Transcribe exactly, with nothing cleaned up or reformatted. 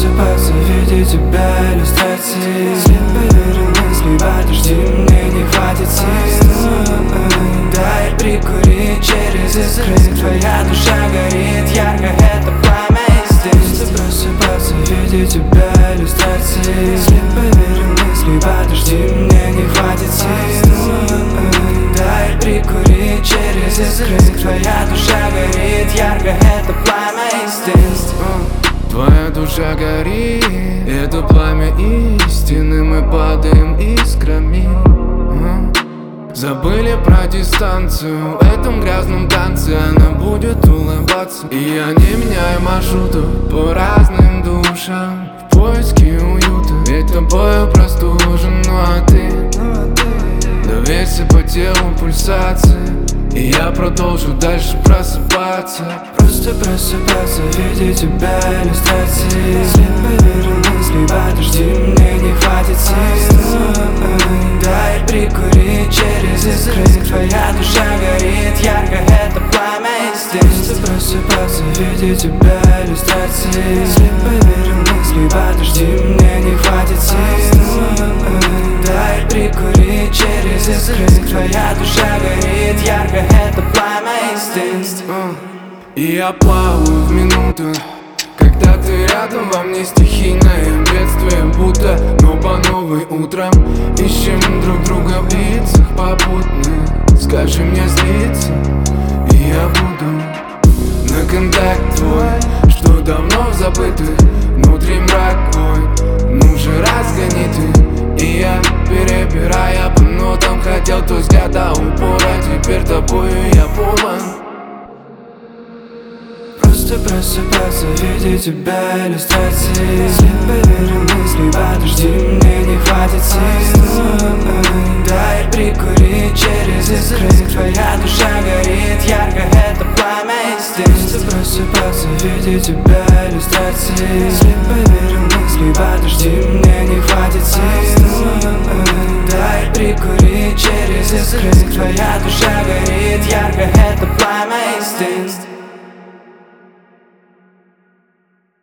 просыпаться, видеть тебя иллюстрации. След поверен мысли, подожди, мне не хватит сил. Дай прикурить через искры, твоя душа горит ярко, это пламя истин. Просыпаться, видеть тебя иллюстрации. След поверен мысли, подожди, мне не хватит сил. Дай прикурить через искры, твоя душа горит ярко, это пламя истин. Твоя душа горит, это пламя истины, мы падаем искрами. Забыли про дистанцию, в этом грязном танце она будет улыбаться. И я не меняю маршрутов по разным душам, в поиске уюта, ведь тобою простужен. Ну а ты, доверься по телу пульсации, и я продолжу дальше просыпаться. Просто просыпаться, видеть тебя иллюстрации. След поверен мысли, подожди, мне не хватит сил. Дай прикурить через искры, твоя душа горит ярко, это пламя истин. Просто просыпаться, видеть тебя иллюстрации. След поверен мысли, подожди, мне не хватит сил. Дай прикурить через искры, твоя душа горит ярко, это пламя истин. И я плаваю в минутах, когда ты рядом, во мне стихийное бедствие, будто но по новой утрам ищем друг друга в лицах попутно. Скажи мне злиться, и я буду на контакт твой, что давно забытый, внутри мрак твой, ну же разгони ты. И я, перебирая по нотам, хотел твой взгляд до упора, теперь тобою я полон. Просто просыпаться, видеть тебя иллюстрации. След поверен мысли, подожди, мне не хватит сил. Дай прикурить через искры, твоя душа горит ярко, это пламя истин. Просто просыпаться, видеть тебя иллюстрации. След поверен мысли, подожди, мне не хватит сил. Дай прикурить через искры, твоя душа горит ярко, это пламя истин.